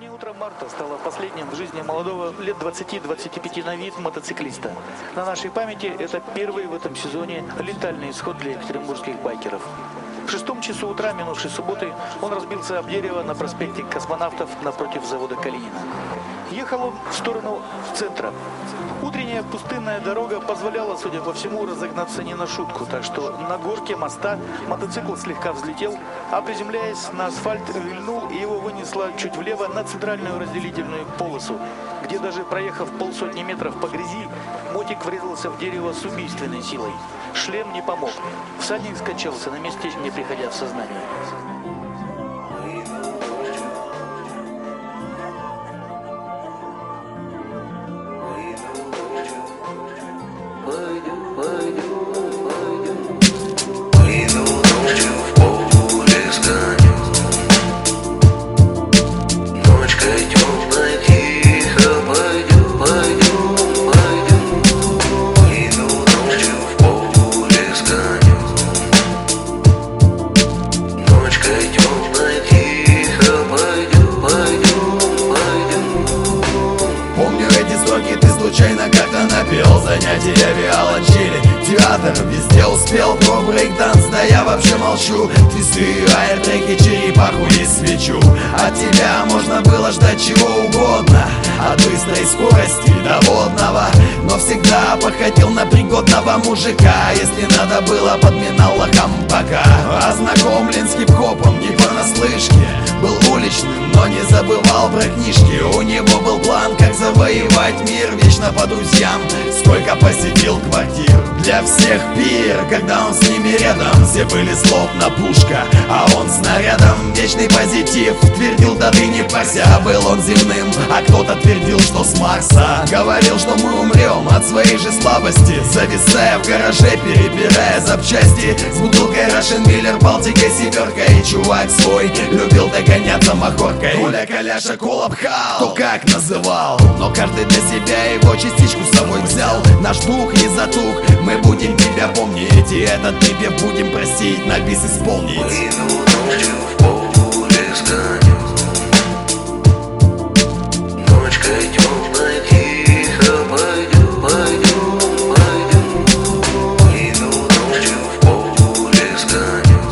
Сегодня утром марта стало последним в жизни молодого лет 20-25 на вид мотоциклиста. На нашей памяти это первый в этом сезоне летальный исход для екатеринбургских байкеров. В 6 часу утра минувшей субботы он разбился об дерево на проспекте Космонавтов напротив завода Калинина. Ехал он в сторону центра. Утренняя пустынная дорога позволяла, судя по всему, разогнаться не на шутку, так что на горке моста мотоцикл слегка взлетел, а приземляясь на асфальт, вильнул и его вынесло чуть влево на центральную разделительную полосу, где даже проехав полсотни метров по грязи, мотик врезался в дерево с убийственной силой. Шлем не помог. Всадник скончался на месте, не приходя в сознание. Случайно как-то напел, занятия виолончели, театр везде успел, про брейк-данс, да я вообще молчу. Твисты, аэртреки, черепаху и свечу. От тебя можно было ждать чего угодно, от быстрой скорости до водного, но всегда походил на пригодного мужика. Если надо было, подминал лохам пока. Ознакомлен с хип-хопом не понаслышке, был уличным, но не забывал про книжки. У него был план, как завоевать мир, вечно по друзьям, сколько посетил квартир. Для всех пир, когда он с ними рядом, все были словно пушка, а он снарядом. Вечный позитив, твердил, да ты не парься. Был он земным, а кто-то твердил, что с Марса. Говорил, что мы умрем от своей же слабости, зависая в гараже, перебирая запчасти. С бутылкой Russian Miller, Балтикой, семеркой. И чувак свой любил догоняться махоркой. Коля, Коляша, Колобхал, кто как называл, но каждый для себя его частичку с собой взял. Наш дух не затух, мы будем тебя помнить, и этот припев будем просить на бис исполнить. Выйду ночью в поле с конем, ночкой темной тихо пойдем, пойдем, пойдем. Выйду ночью в поле с конем,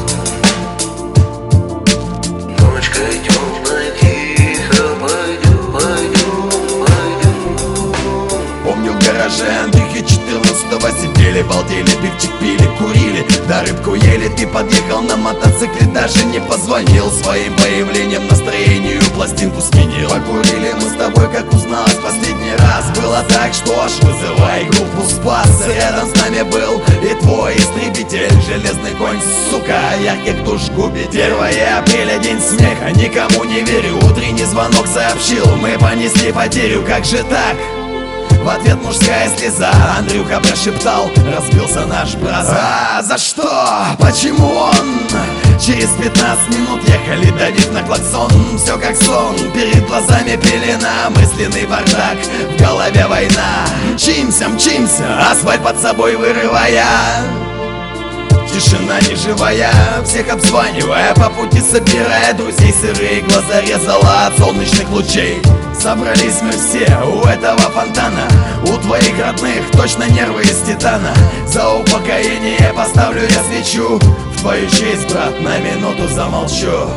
ночкой темной тихо пойдем, пойдем, пойдем. Помню в гараже Андрюхи 14-го сидели, балдели, пивчик пили, курили, да рыбку ели. Ты подъехал на мотоцикле, даже не позвонил, своим появлением настроению пластинку сменил. Покурили мы с тобой, как узналось последний раз. Было так, что ж, вызывай группу Спас. Рядом с нами был и твой истребитель, железный конь, сука, ярких душ губит. 1 апреля, день смеха, никому не верю. Утренний звонок сообщил, мы понесли потерю. Как же так? В ответ мужская слеза. Андрюха прошептал, разбился наш брат. А за что? Почему он? Через 15 минут ехали, давив на клаксон. Все как сон, перед глазами пелена, мысленный бардак, в голове война. Мчимся, мчимся, асфальт под собой вырывая. Тишина неживая, всех обзванивая, по пути собирая друзей. Сырые глаза резала от солнечных лучей. Собрались мы все у этого фонтана, у твоих родных точно нервы из титана. За упокоение поставлю я свечу, в твою честь, брат, на минуту замолчу.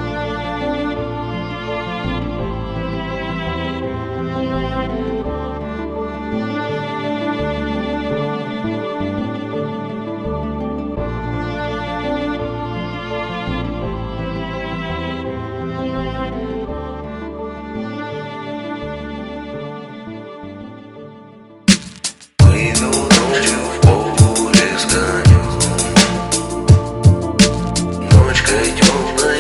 Выйду ночью в поле с конем, ночкой темной